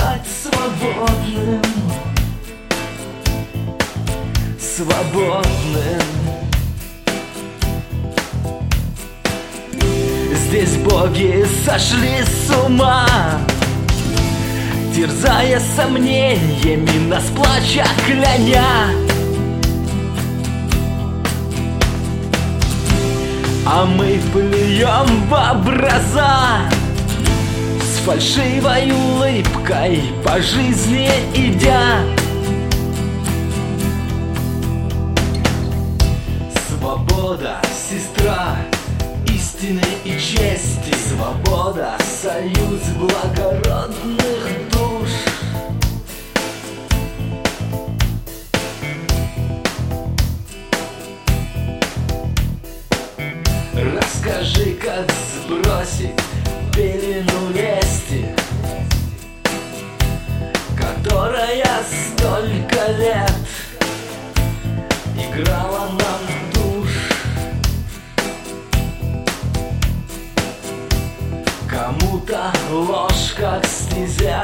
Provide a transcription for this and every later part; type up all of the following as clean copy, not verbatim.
стать свободным, свободным. Здесь боги сошли с ума, терзая сомнениями, нас плача кляня. А мы плюем в образа, с фальшивой улыбкой по жизни идя. Свобода, сестра истины и чести, свобода, союз благородных душ. Расскажи, как сбросить пелену лести, которая столько лет играла нам в душ. Кому-то ложь как стезя,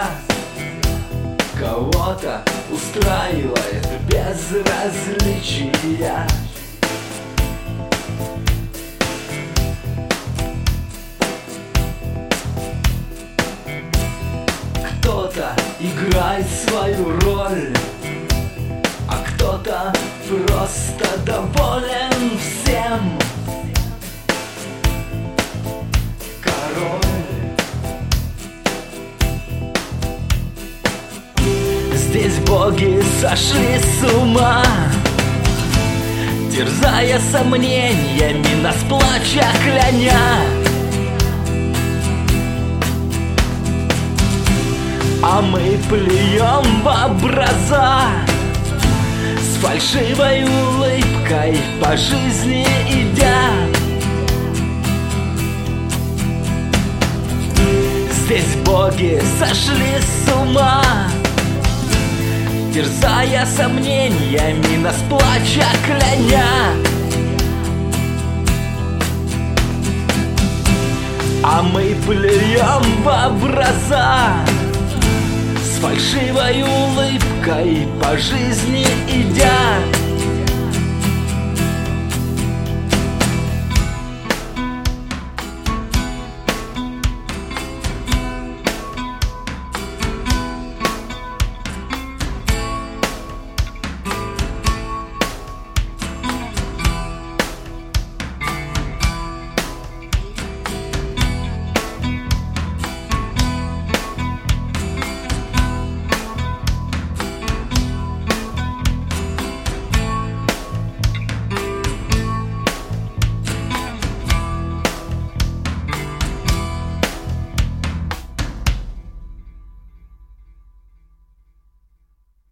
кого-то устраивает безразличия. Кто-то играет свою роль, а кто-то просто доволен всем. Король. Здесь боги сошли с ума, терзая сомнениями, нас плача кляня. А мы плюем в образа, с фальшивой улыбкой по жизни идя. Здесь боги сошли с ума, терзая сомнениями, нас плача кляня. А мы плюем в образа, с фальшивой улыбкой по жизни идя.